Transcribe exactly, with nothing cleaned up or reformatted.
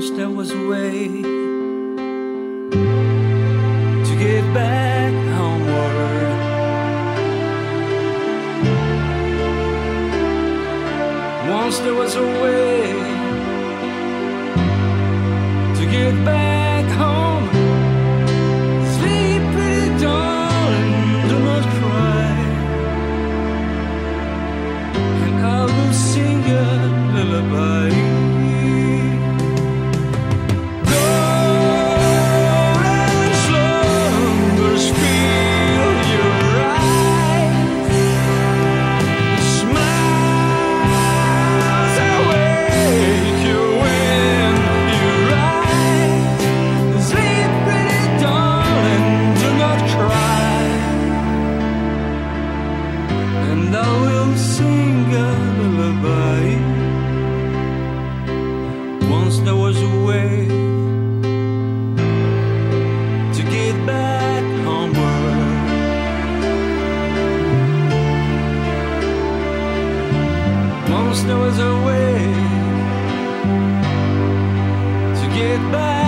Once there was a way to get back homeward. Once there was a way to get back home. Sleep, pretty darling, do not cry, and I will sing a lullaby. Once there was a way to get back homeward. Once there was a way to get back.